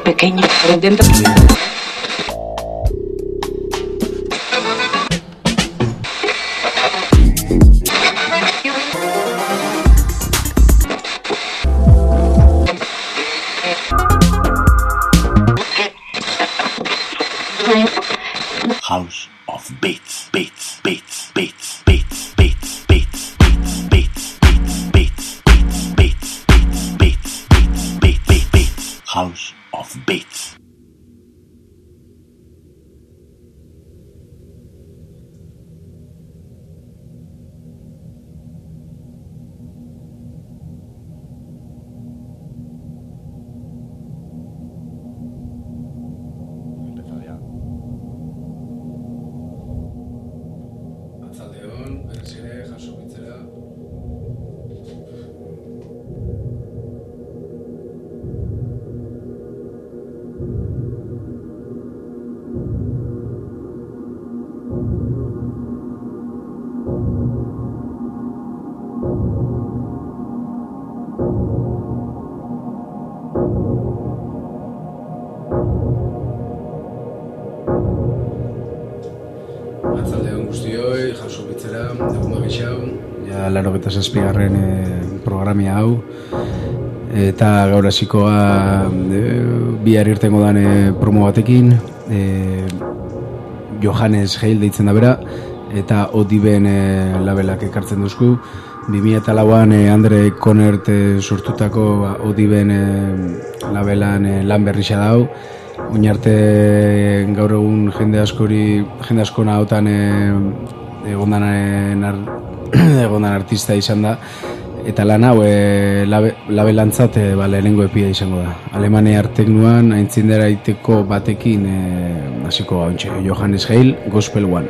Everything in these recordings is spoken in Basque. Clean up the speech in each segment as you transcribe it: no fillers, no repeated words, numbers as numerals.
pequeño, pero intento... House of Beats, beats, beats, beats, beats, beats, beats, beats, beats, beats, beats, beats, beats, beats, beats, beats, beats, beats, House of Beats. Arratsaldeon guztioi, jaso bitzera, egun bagixau. Ja, 87. Programia hau. Eta gaur hasikoa bihar irtengo dan promo batekin. Johannes Heil deitzen da bera. Eta Odiben labelak ekartzen duzku. 2004an Andre Konert sortutako Odiben labelan lan berrixa dau. Oinarte gaur egun jende askona hautan egondan artista izan da, eta lan hau labelantzat lehenengo epia izango da. Alemaniar teknuan aintzindera iteko batekin hasiko gauntxe, Johannes Heil, Gospel One.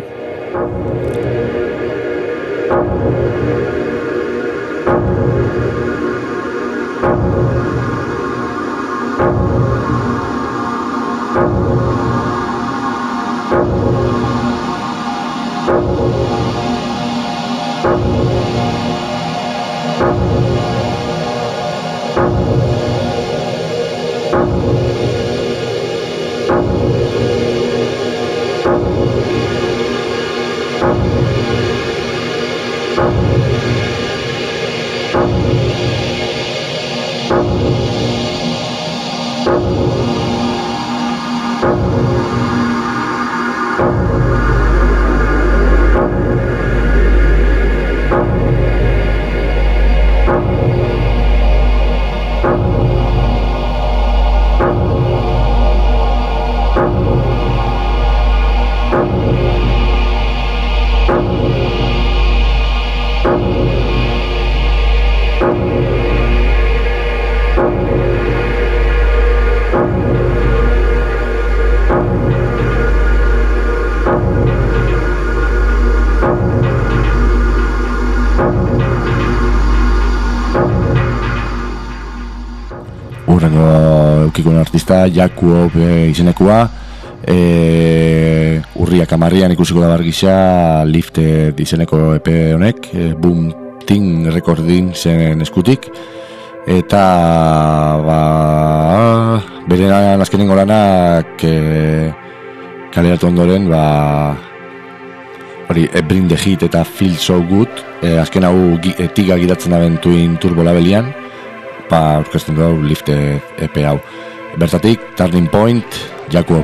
Eukikun artista Jakob izenekoa, urriak 10 ikusiko da bargisa Lifted izeneko EP honek, Boom Ting Recording zen eskutik, eta bere azkenengo lanak kaleratu ondoren Bring the Heat eta Feel So Good, azken hau tiga giratzen da Twin Turbo labelian, aurkezten dugu Lifted EP hau. Bertatik, Turning Point, Jakob.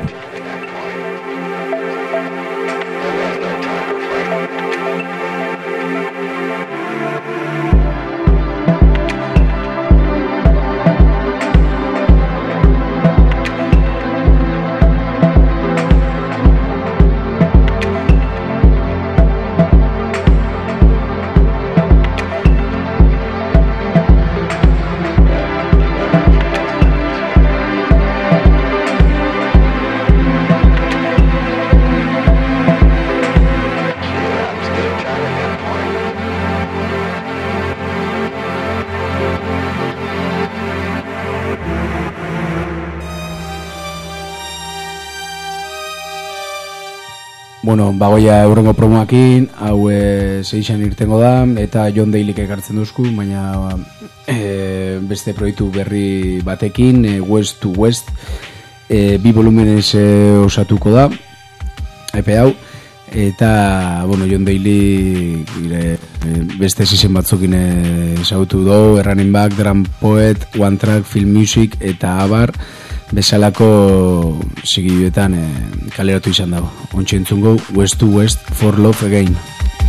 Bueno, bagoia eurrengo promoakin, hau seixan irtengo da, eta John Dalyk ekartzen duzku, baina beste proiektu berri batekin, West to West, bi volumenez osatuko da, epe hau, eta, bueno, John Daly beste izen batzukin ezagutu dugu, Running Back, Drum Poet, One Track, Film Music, eta abar, bezalako zigiluetan kaleratu izan dago. Ontsi entzungo, West to West, For Love Again.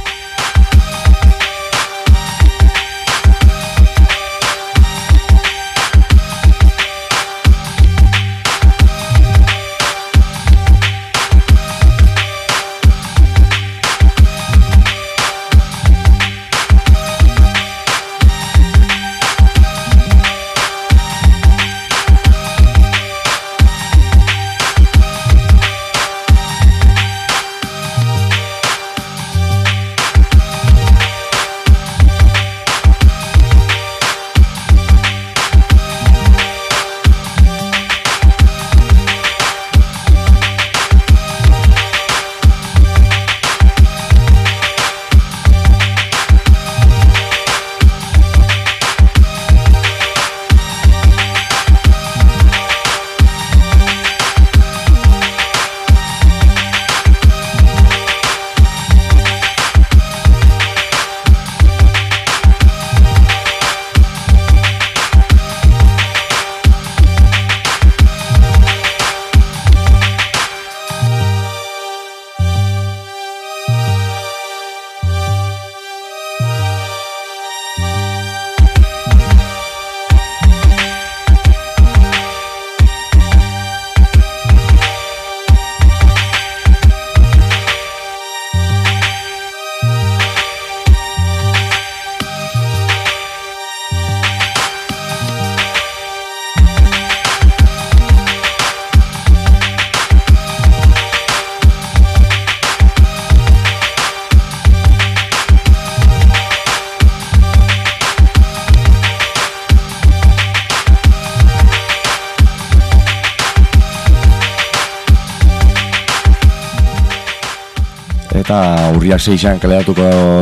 Eta urriak 6an kaleratuko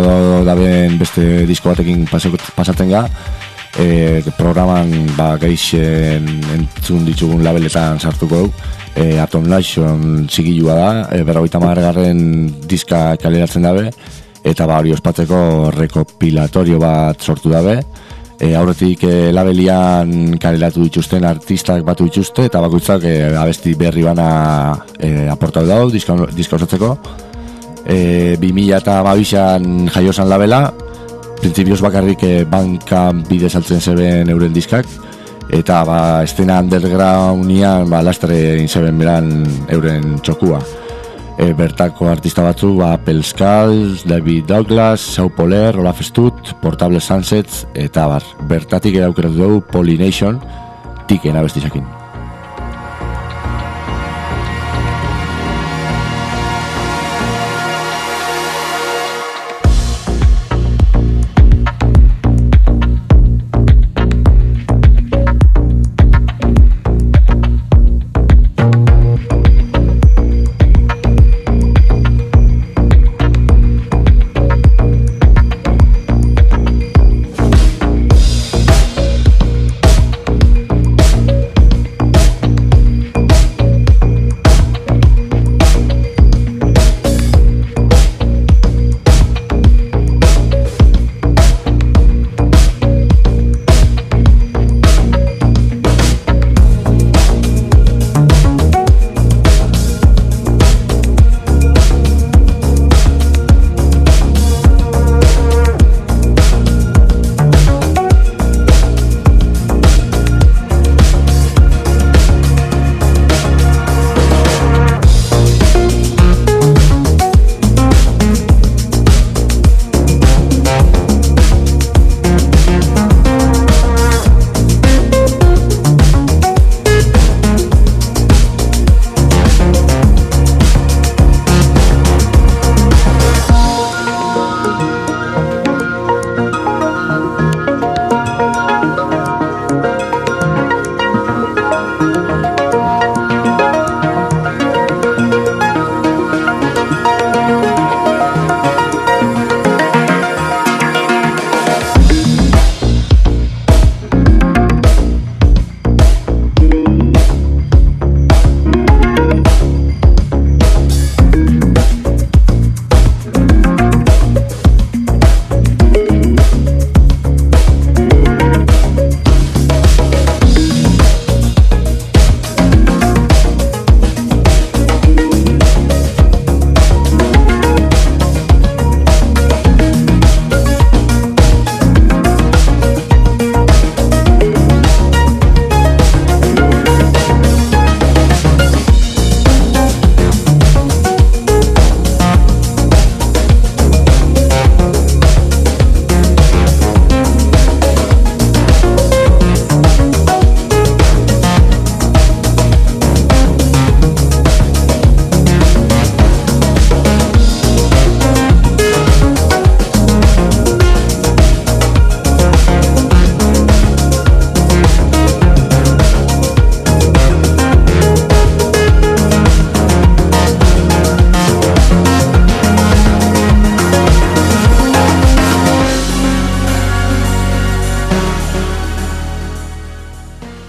daben beste disko batekin pasatzen ga. Programan gaixen entzun ditugun labeletan sartuko du. Atom Nation zigilua da, 50. diska kaleratzen dabe, eta hori ospatzeko rekopilatorio bat sortu dabe. Aurretik labelian kaleratu dituzten artistak batu dituzte, eta bakoitzak abesti berri bana aportatu dago diska osatzeko. 2012an jaiosan labela, printzipioz bakarrik bankan bidez altzen zeben euren diskak, eta estena undergroundian lastre inzeben beran euren txokua. Bertako artista batzu Apple Skulls, David Douglas, Sao Poler, Olaf Stut, Portable Sunsets, eta bertatik aukeratu dugu Pollination tiken abestizakin.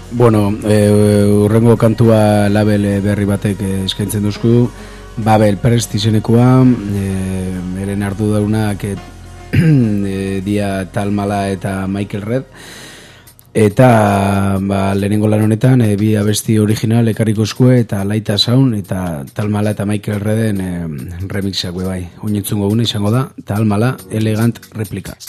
Bueno, urrengo kantua label berri batek eskaintzen duzku, Babel Prest izenekoa, eren ardu daunak dia Talmala eta Michael Red, eta lehenengo lan honetan bi abesti original ekarriko eskue eta Laita Sound eta Talmala eta Michael Redden remixak bai. Oinentzungo gune izango da Talmala Elegant Replika.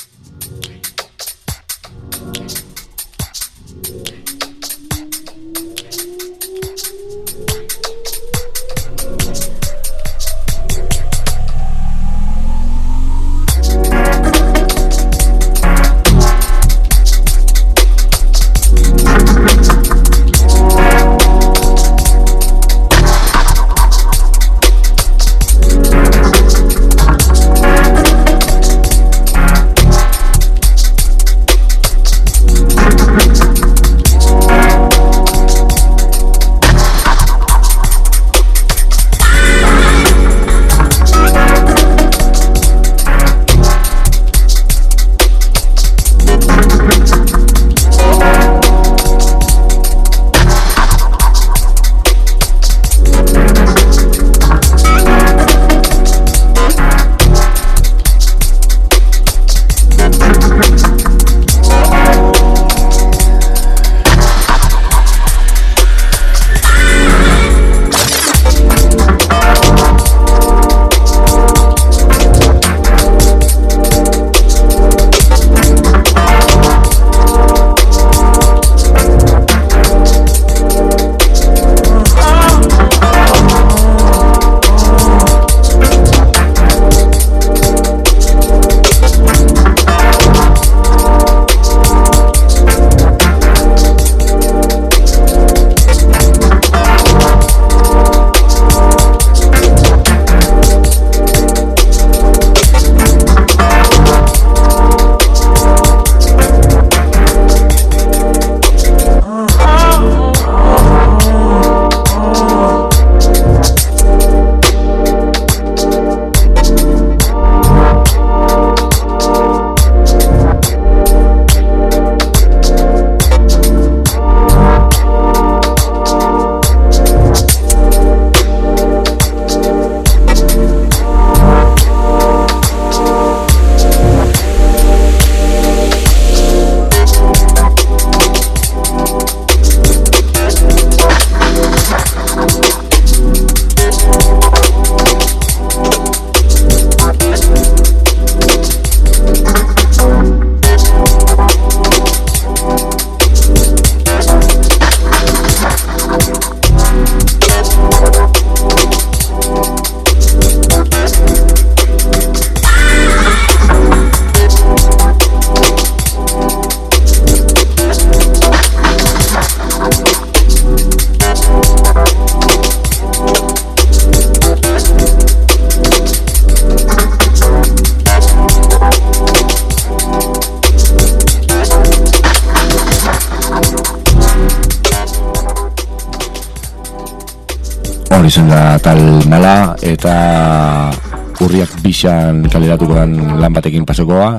Izan da Talmala eta urriak bisan kaleratuko den lan batekin pasokoa.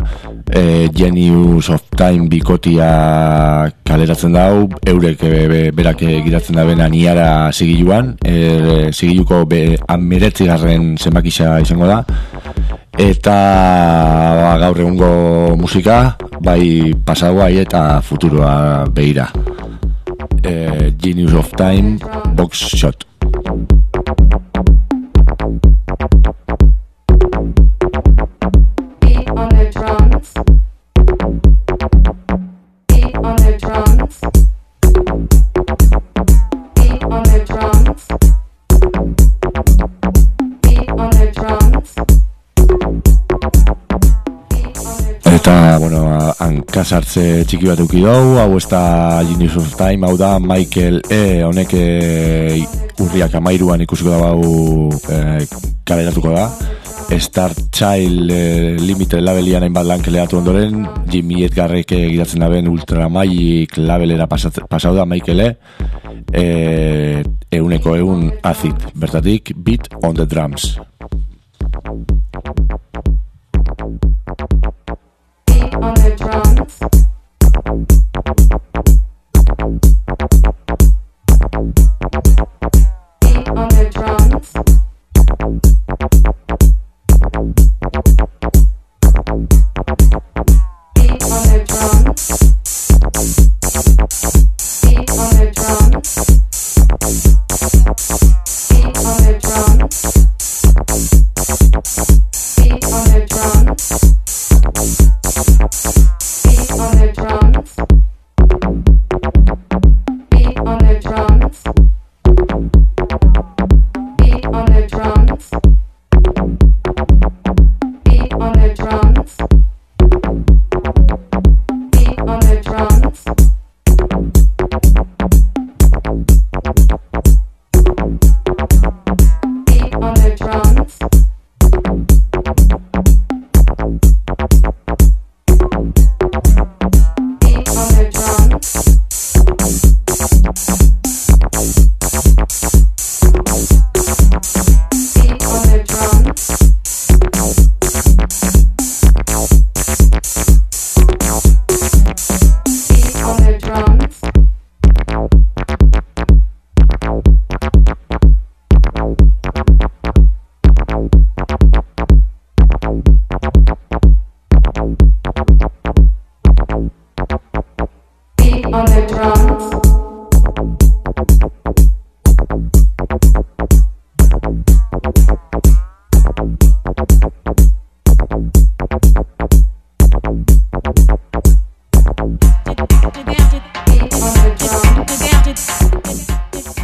Genius of Time bikotia kaleratzen dau, eurek berak giratzen da bena niara zigiluan, zigiluko 19. zenbakisa izango da, eta gaur egungo musika, bai pasagoa eta futuroa behira. Genius of Time, Box Shot. Eta, bueno, hankasartze txiki bat euki dugu, hau ez da Genius of Time, hau da Michael honek urriak 13 ikusiko da hau kaleratuko da. Star Child Limited labelian hainbat lan kaleratu ondoren, Jimmy Edgarrek gidatzen da ben Ultra Magic labelera pasau da Michael euneko egun acid, bertatik Beat on the Drums. On the drums.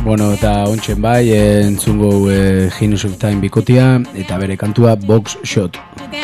Bueno, eta ontsen bai, entzungo Genius of Time bikotia, eta bere kantua Box Shot.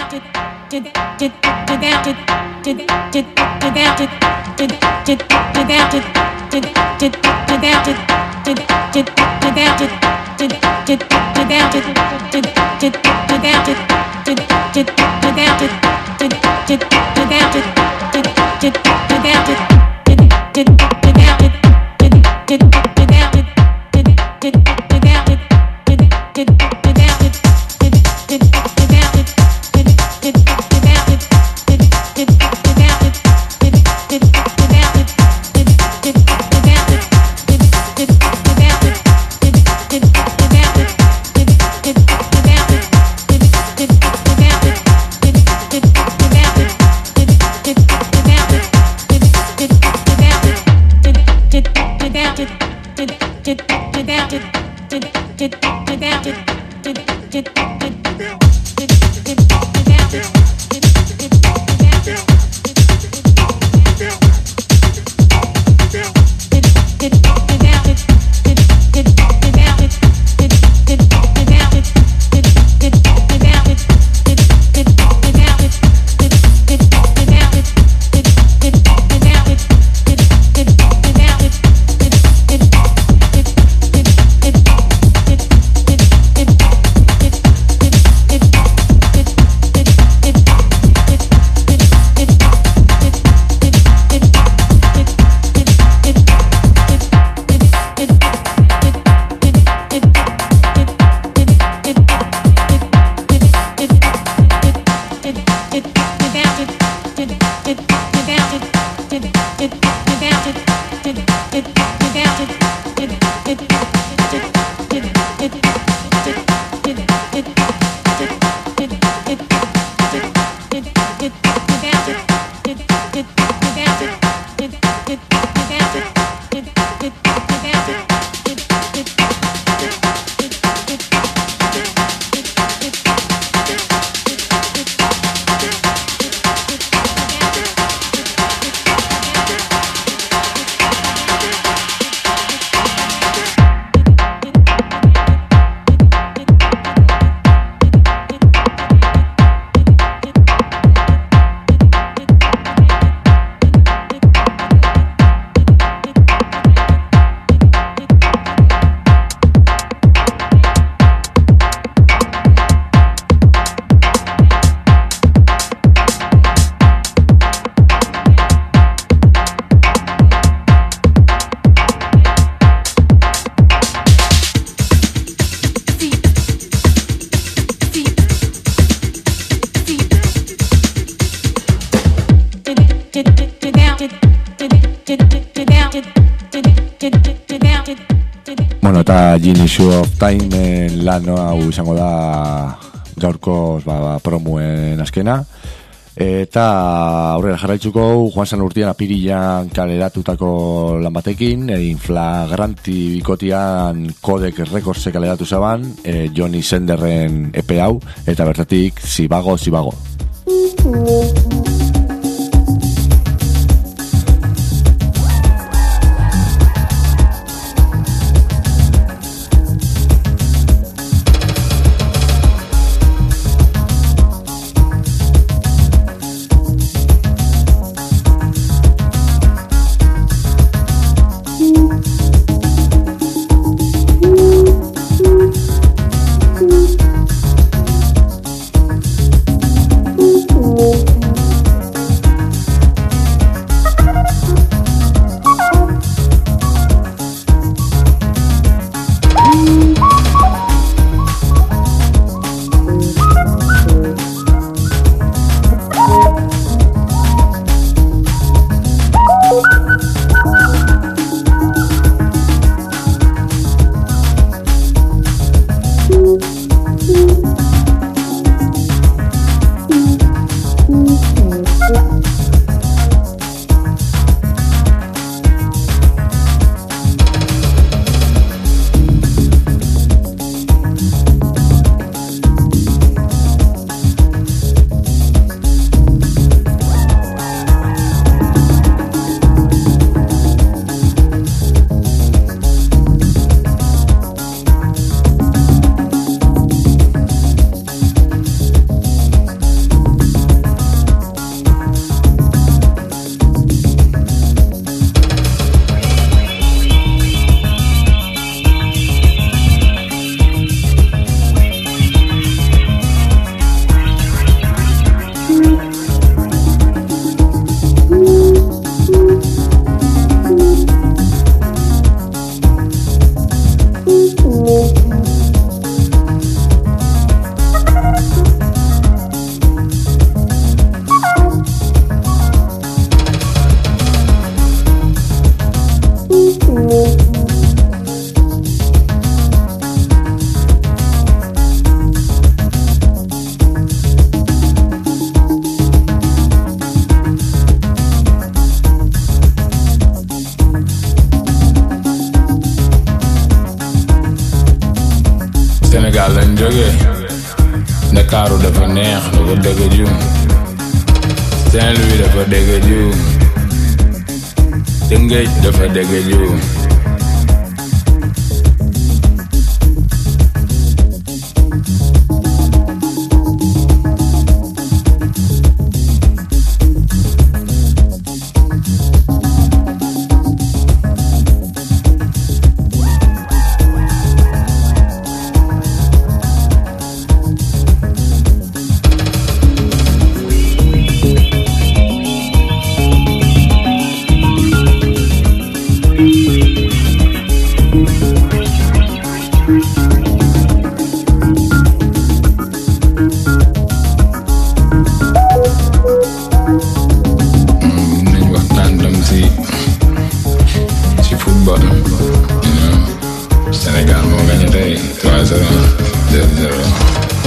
Bueno, eta Genius of Time lan hau izango da gaurko promuen azkena. Eta aurrera jarraitzuko Juan San Urtian apirilan kaleratutako lan batekin, Inflagranti bikotian Codec Records kaleratu zaban, Johnny Senderren EP hau, eta bertatik Zibago. Sénégal lañ jógee Ndakaaru dafa neex dafa dëgg juum Saint-Louis dafa dëgg juum Tëngéej dafa dëgg juum Sénégal moo gagné tey 3-0 2-0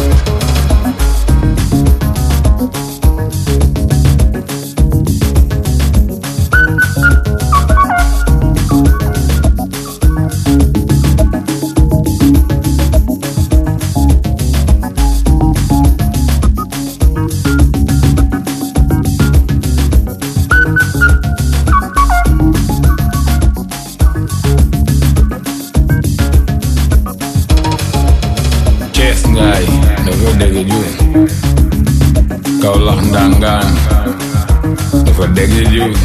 Ngaay dafa dégg juum Kaolack Ndangaan dafa dégg juum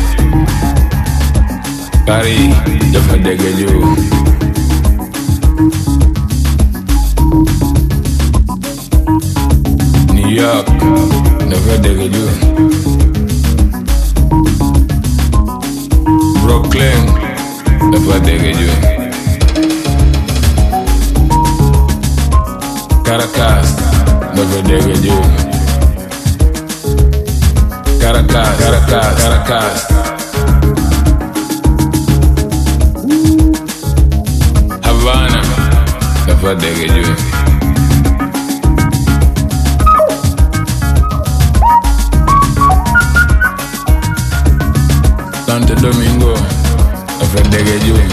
Paris dafa dégg juum New York dafa dégg juum Brooklyn dafa dégg juum Caracas dafa dégg juum Caracas Havana dafa dégg juum Santo Domingo dafa dégg juum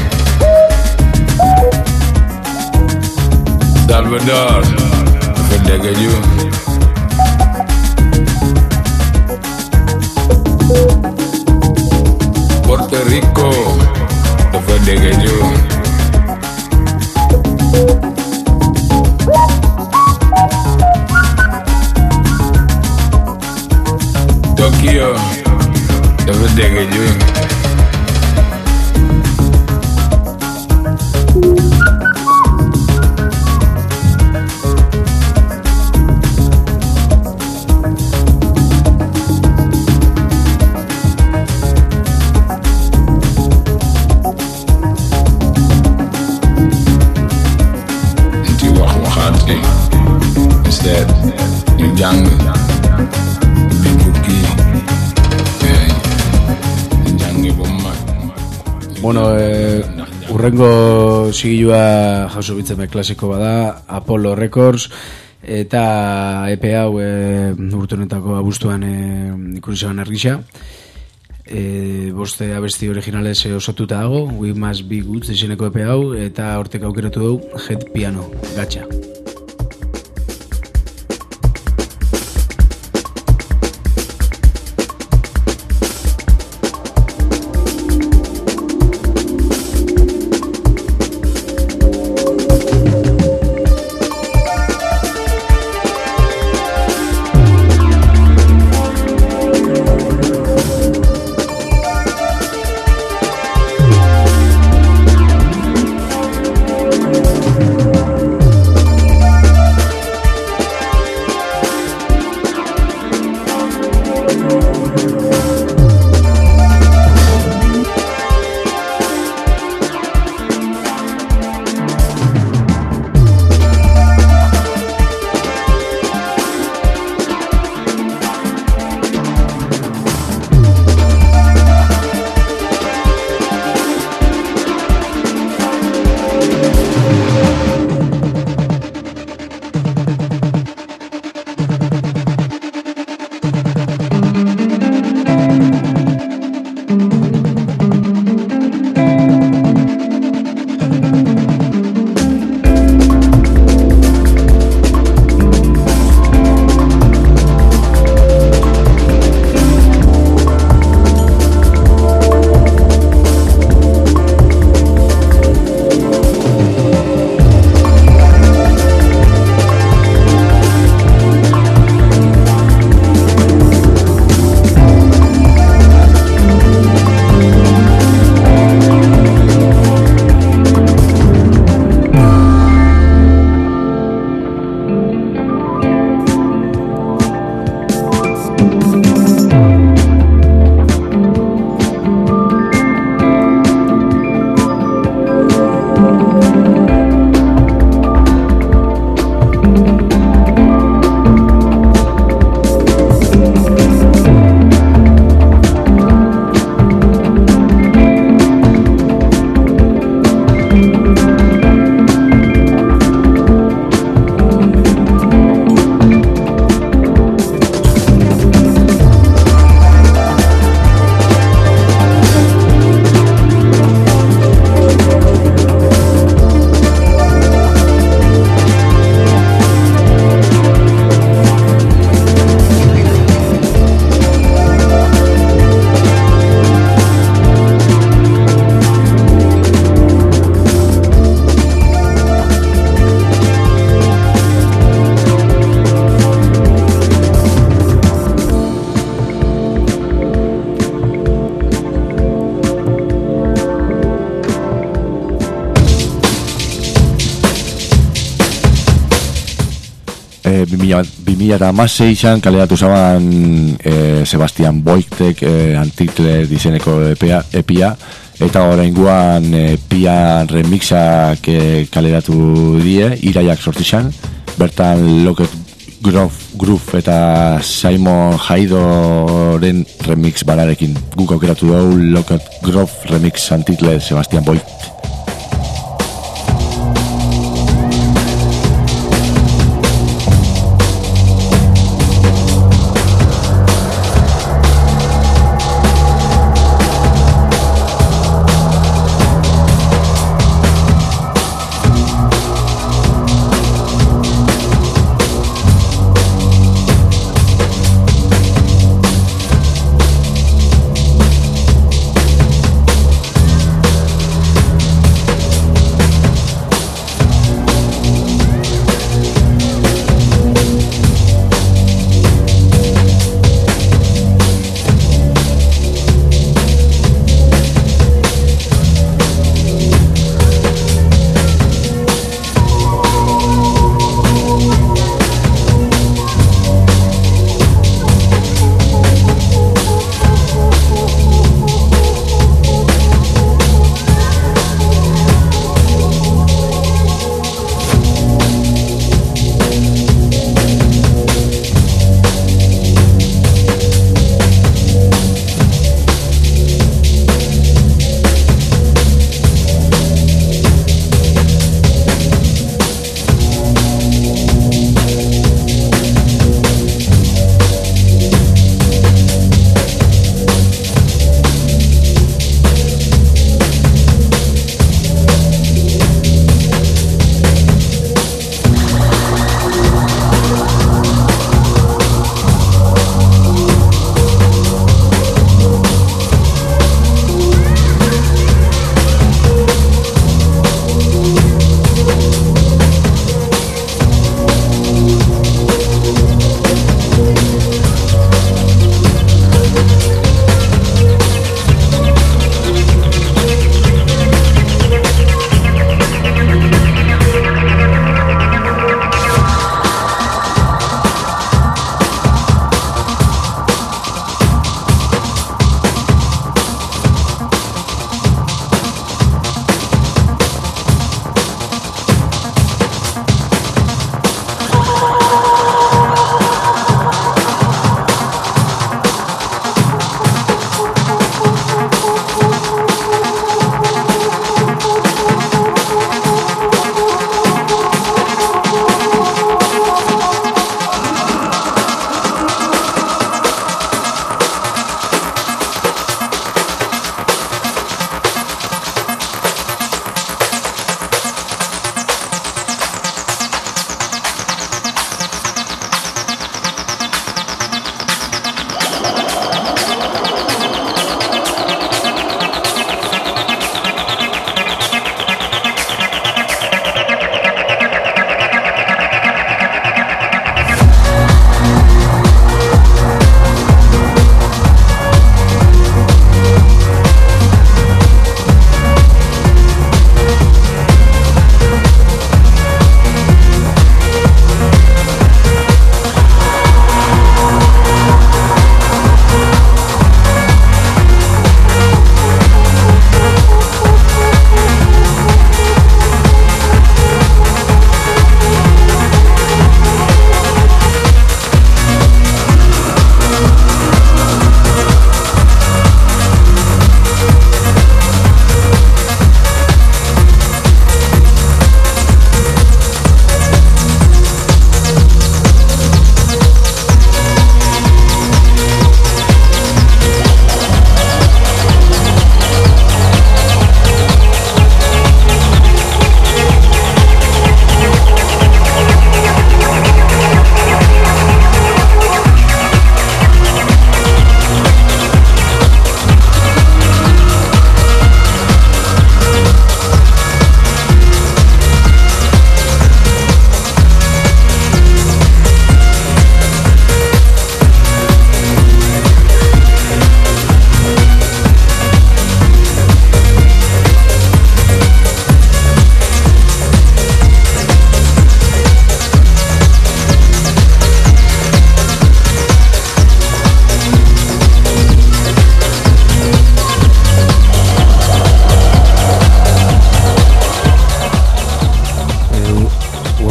Salvador dafa dégg juum Puerto Rico dafa dégg juum Tokyo dafa dégg juum Instead, ñu jàng di bukki jàng bu mag. Bueno, urrengo zigilua jauso bitzeme klasiko bada, Apollo Records, eta EP hau urtunetako abuztuan ikusiagan argisa. Boste abesti originales osatuta dago, We Must Be Good izeneko EP hau, eta hortek aukeratu dugu Head Piano, gatxa. 2016an kaleratu zaban Sebastian Boiktek Antitler dizeneko epia, eta oraingoan epian remixak kaleratu die, iraiak sortizan, bertan Locket Groove eta Simon Haidoren remix balarekin. Guk aukeratu dugu Locket Groove remix Antitler Sebastian Boikt.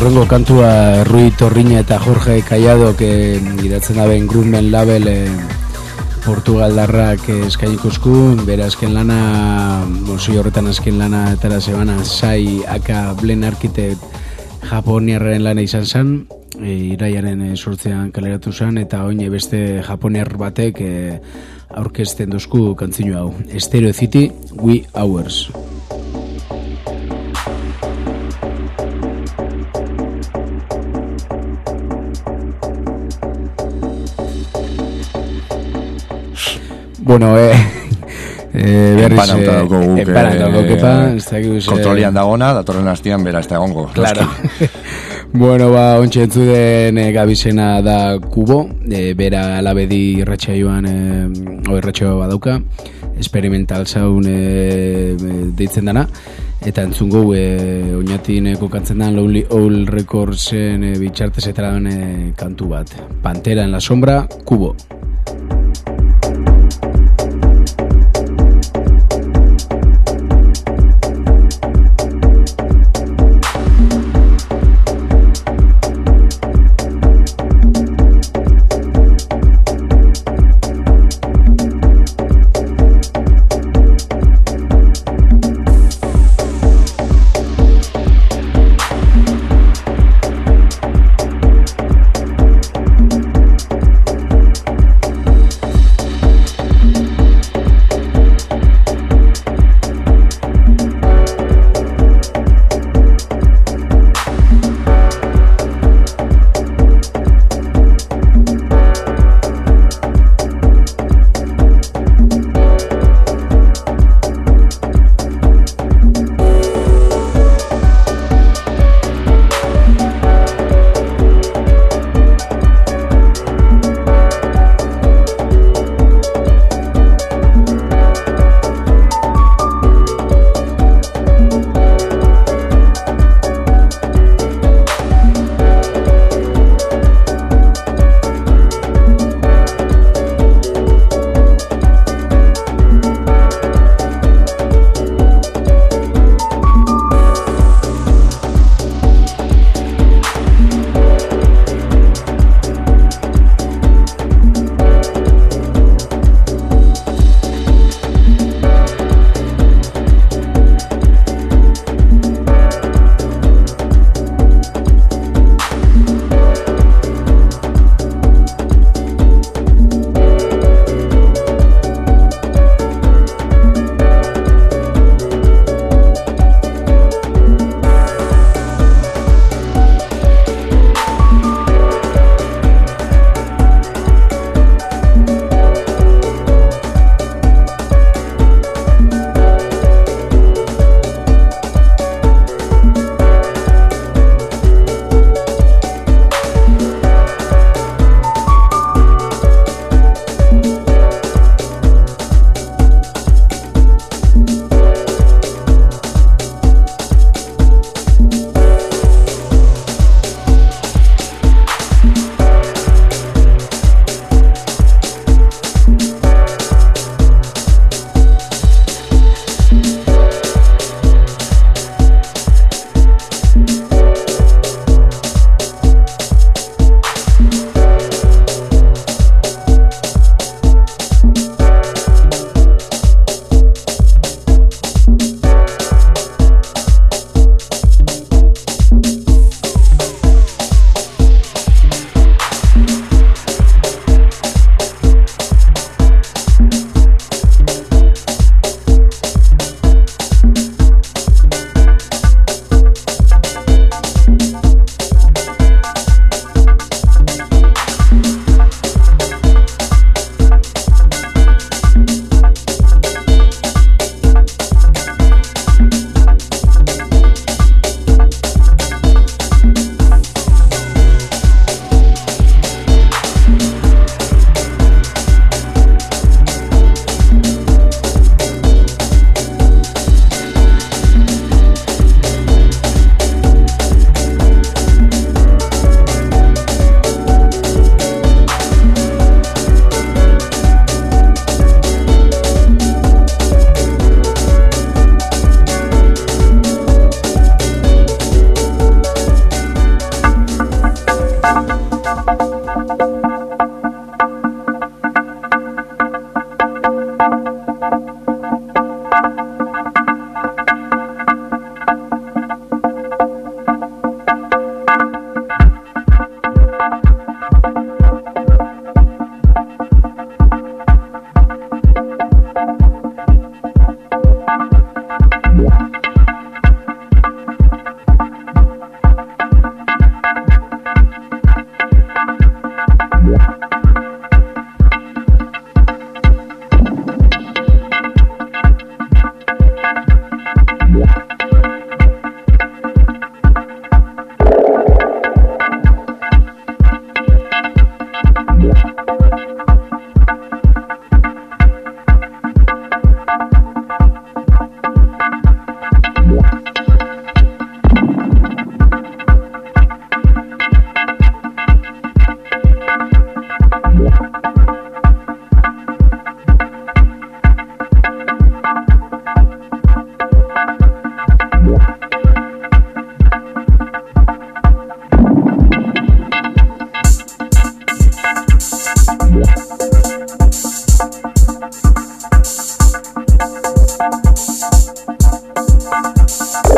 urrengo kantua Rui Torriña eta Jorge Callado idatzen daben Grunben label Portugaldarrak eskainiko esku, bere azken lana, mozio horretan azken lana etara zebana Sai aka Blen Architect japoniarren lana izan zen, iraiaren 8an kaleratu zen, eta oin beste japoniar batek aurkezten duzku kantzinu hau. Stereo City, We Ours. Bueno, berriz kontrolian dagona, datorren hastian bera ez da egongo. Claro. Bueno, ontsi entzuden gabizena da Kubo, bera alabedi irratxa joan, irratxa badauka, experimental sound deitzen dana, eta entzungo oinatin kokatzen dan Lonely Owl Recordsen bitxartez eta kantu bat. Pantera en la sombra, Kubo.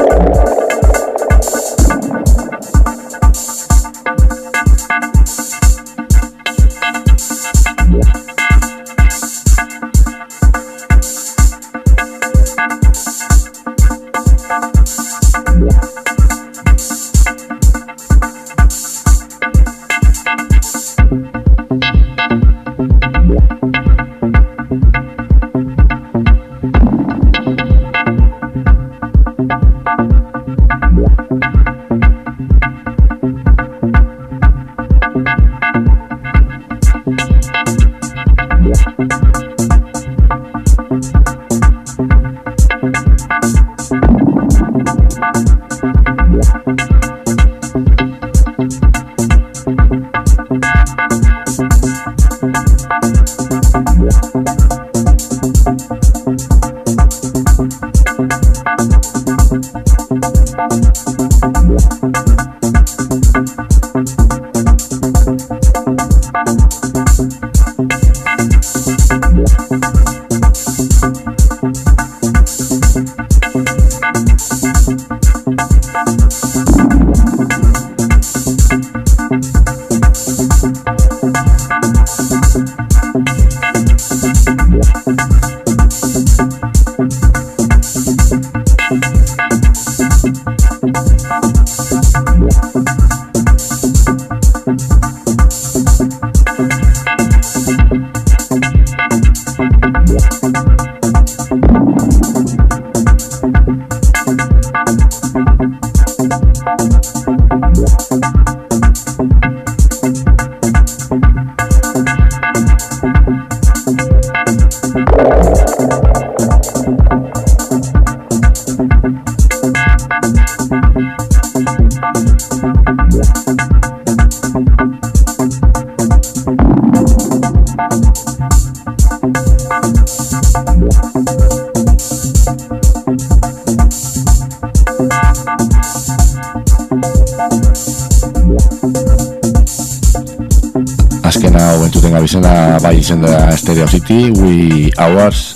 Izena bai izen da Stereo City, We Hours,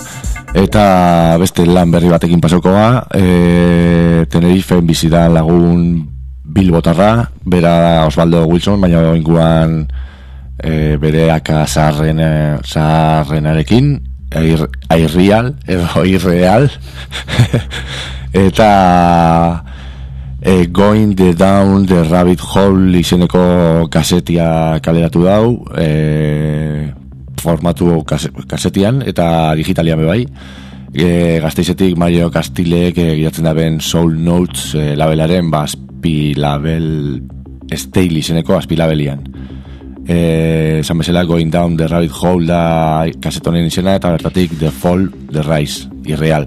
eta beste lan berri batekin pasokoa, Tenerifen bizi da lagun Bilbotarra, bera Osvaldo Wilson, baina inguan bere aka zaharrenarekin, Irreal, edo Irreal, eta Going Down the Rabbit Hole izeneko kasetia kaleratu dau, formatu kasetian eta digitalian bebai. Gasteizetik Mario Castilek gidatzen da ben Soul Notes labelaren azpi label Stale izeneko azpi labelian. Esan bezala Going Down the Rabbit Hole da kasetonen izena eta bertatik The Fall, The Rise, Irreal.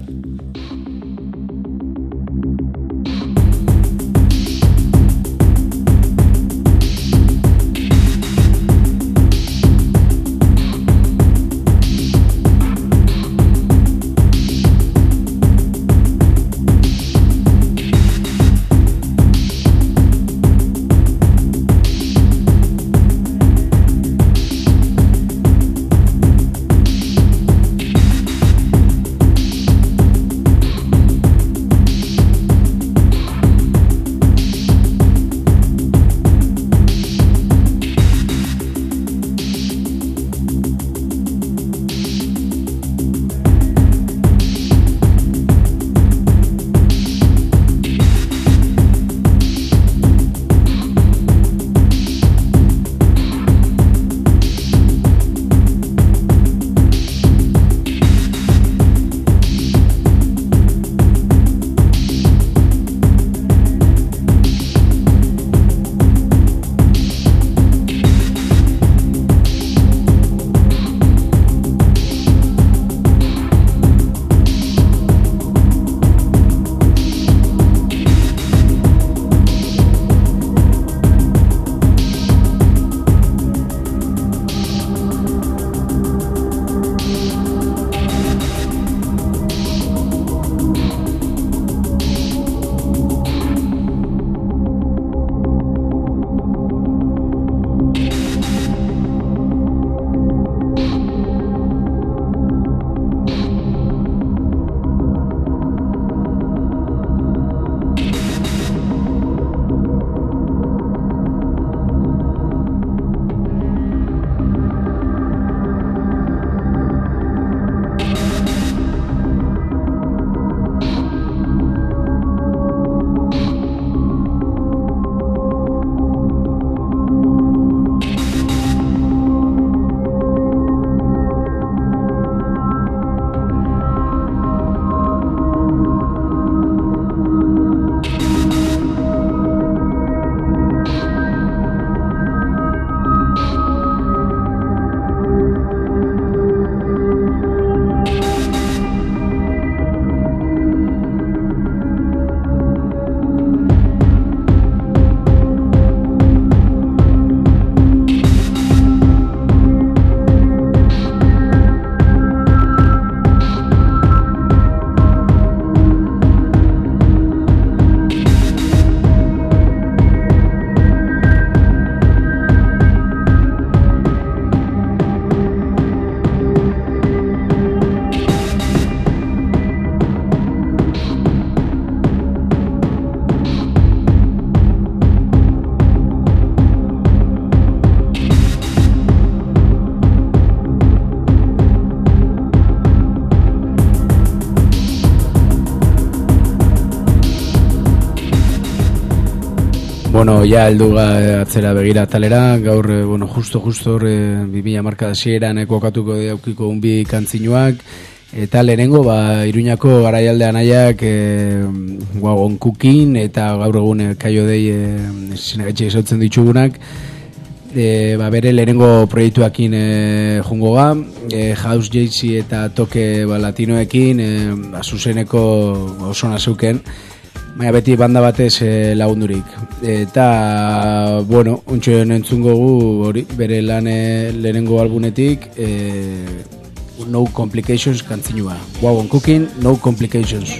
bueno, ja heldu atzera begira talera, gaur, bueno, justo hor 2000 marka hasieran kokatuko daukiko unbi kantzinuak, eta lehenengo, Iruñako garaialde anaiak Wagon Cooking, eta gaur egun Kaio Dei zinegatxe esautzen ditugunak, bere lehenengo proiektuakin jungo ga, House Jaycee eta toke latinoekin, zuzeneko oso nazeuken, baina beti banda batez lagundurik. Eta, bueno, ontsoen entzungo gu, bere lehenengo albunetik, No Complications kantzinua. Wagon Cooking, No Complications.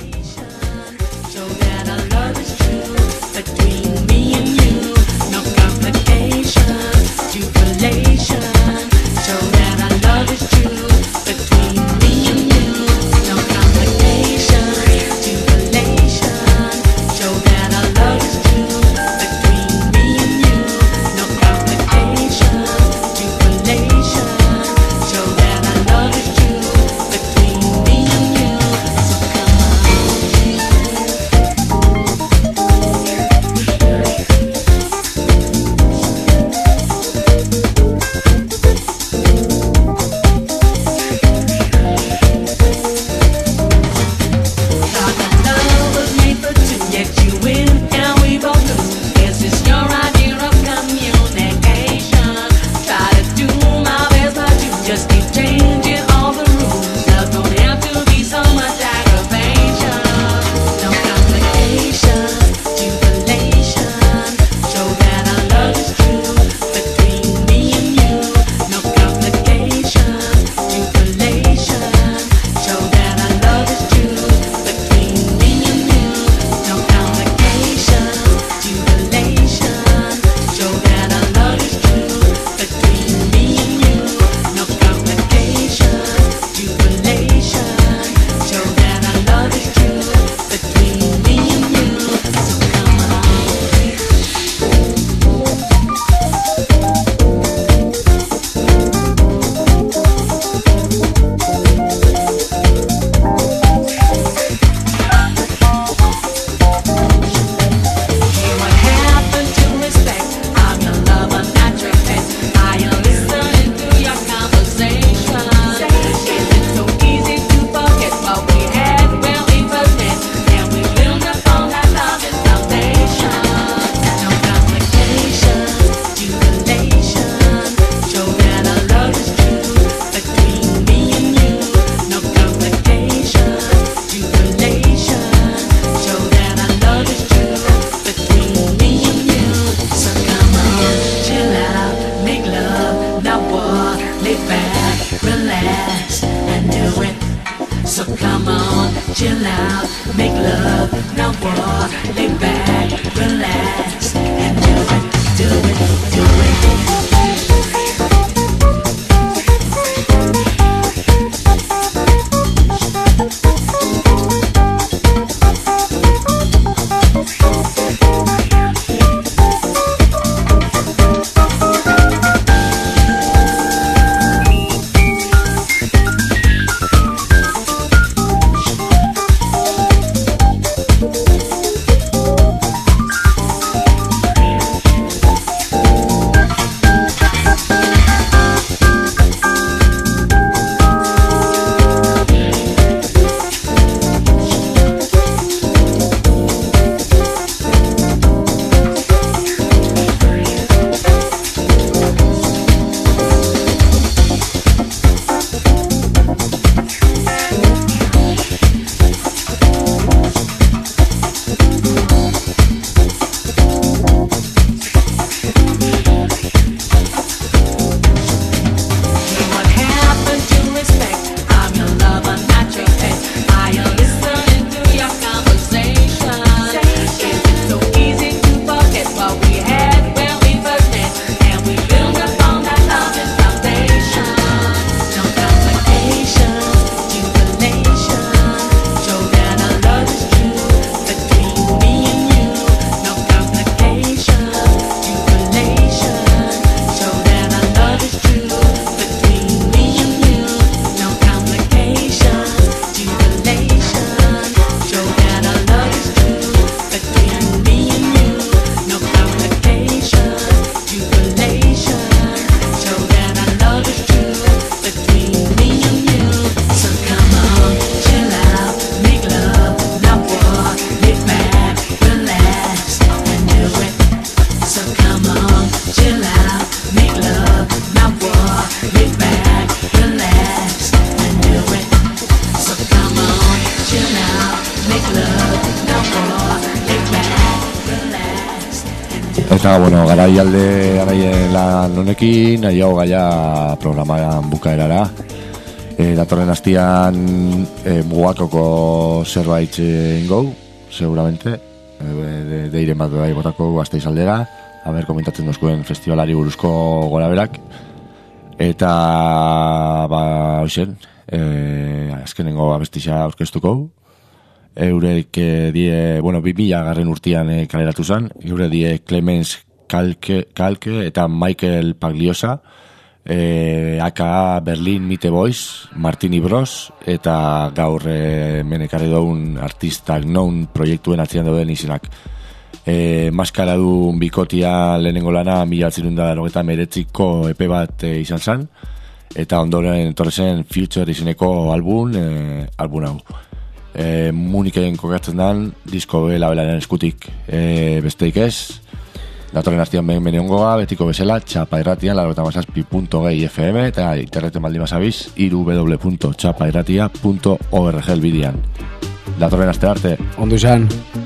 Eta, bueno, garaien lan honekin, nahiago gaia programaren bukaerara. Datorren hastian mugakoko zerbait ingou, seguramente. Deiren bat bai botako Gasteiz aldera. Haber komentatzen duzkuen festivalari buruzko goraberak. Eta, hoxen, azkenengo abestixa aurkeztuko. Eurek die, 2000 urtean kaleratu zen, eurek die Clemens Kalke eta Michael Pagliosa, aka Berlin Mite Boys, Martini Bros, eta gaur menekarri daun artistak non proiektuen atzian dauden izenak. Maskara duen bikotia lehenengo lana 1989ko EP bat izan zen, eta ondoren etorrezen Future izeneko album hau. Muniken kokatzen dan disko labelaren eskutik besteik ez. Datorren hastian beniongoa, betiko bezala, Txapa Irratian 97.2 FM eta interneten baldin basabiz www.txapairratia.org elbidian. Datorren haste arte. Ondo izan.